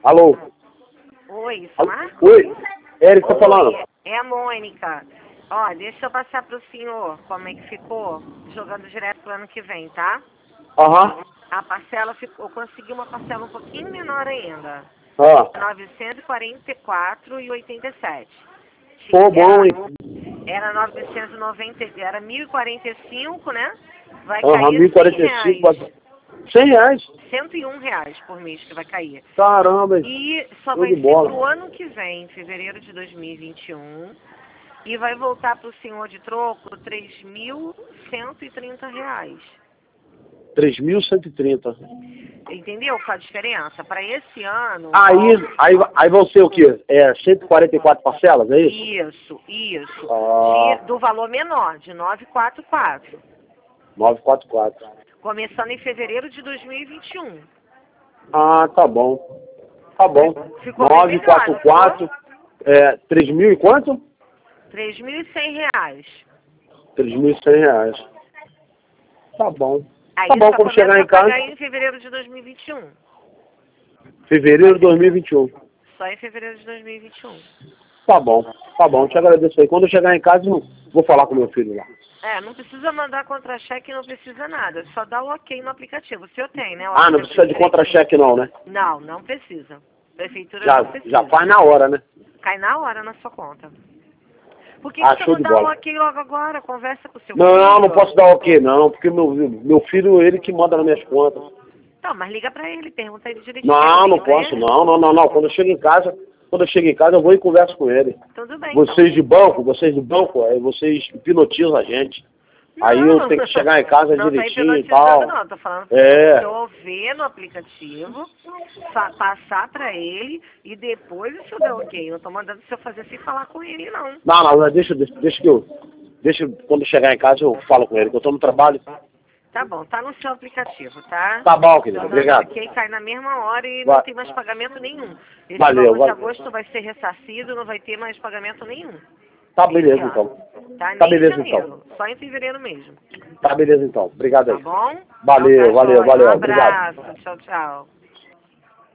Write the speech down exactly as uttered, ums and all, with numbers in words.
Alô? Oi, isso, Alô? Marco? Oi, Eric tá falando. Oi, é a Mônica. Ó, deixa eu passar pro senhor como é que ficou, jogando direto pro ano que vem, tá? Aham. A parcela ficou, eu consegui uma parcela um pouquinho menor ainda. Ah. novecentos e quarenta e quatro reais e oitenta e sete centavos. Pô, bom, hein? Era novecentos e noventa, era mil e quarenta e cinco, né? Vai Aham, cair mil e cem quarenta e cinco. reais. cem reais? cento e um reais por mês que vai cair. Caramba, hein? E só Show vai de ser bola. pro ano que vem, em fevereiro de dois mil e vinte e um. E vai voltar pro senhor de troco três mil cento e trinta reais. três mil cento e trinta. Entendeu qual a diferença? Para esse ano... Aí, aí, aí vão ser o quê? É cento e quarenta e quatro parcelas, é isso? Isso, isso. Ah, De, do valor menor, de novecentos e quarenta e quatro. novecentos e quarenta e quatro. Começando em fevereiro de dois mil e vinte e um. Ah, tá bom. Tá bom. Ficou bem novecentos e quarenta e quatro. É, três mil e quanto? três mil e cem reais. três mil e cem reais. Tá bom. Aí Tá bom, só quando começa chegar a em casa, pagar em fevereiro de dois mil e vinte e um. fevereiro de dois mil e vinte e um. Só em fevereiro de dois mil e vinte e um. Tá bom, tá bom, te agradeço aí. Quando eu chegar em casa, eu vou falar com meu filho lá. É, não precisa mandar contra-cheque, não precisa nada. Só dá o ok no aplicativo. O senhor tem, né? O Ah, não precisa de contra-cheque não, né? Não, não precisa. Prefeitura Já, não precisa. já faz na hora, né? Cai na hora na sua conta. Por que, Ah, que você show não de dá o bola. ok logo agora? Conversa com o seu filho. Não, não posso dar ok não, porque meu, meu filho, ele que manda nas minhas contas. Não, mas liga pra ele, pergunta ele direitinho. Não, não Liga pra posso ele. não, não, não, não. Quando eu chego em casa, quando eu chego em casa, eu vou e converso com ele. Tudo bem, Vocês então. de banco, vocês do banco, aí vocês hipnotizam a gente. Aí eu tenho que chegar em casa não direitinho e tô hipnotizando, tal. não. Tô falando É. que eu ver no aplicativo, fa- passar pra ele e depois o senhor dá ok. Não tô mandando o senhor fazer sem falar com ele, não. Não, não, mas deixa, deixa, deixa que eu... Deixa, quando chegar em casa eu falo com ele, que eu tô no trabalho. Tá bom, tá no seu aplicativo, tá? Tá bom, querido, Dando obrigado. ok, cai na mesma hora e Va- não tem mais pagamento nenhum. Esse Valeu, valor de valeu. agosto vai ser ressarcido, não vai ter mais pagamento nenhum. Tá Esse beleza ano. então. Tá? Tá Nem em beleza janeiro, só em fevereiro mesmo. Tá beleza então. Obrigado Tá aí. bom? Valeu, Então tá valeu, joia. valeu, Um obrigado. abraço. Tchau, tchau.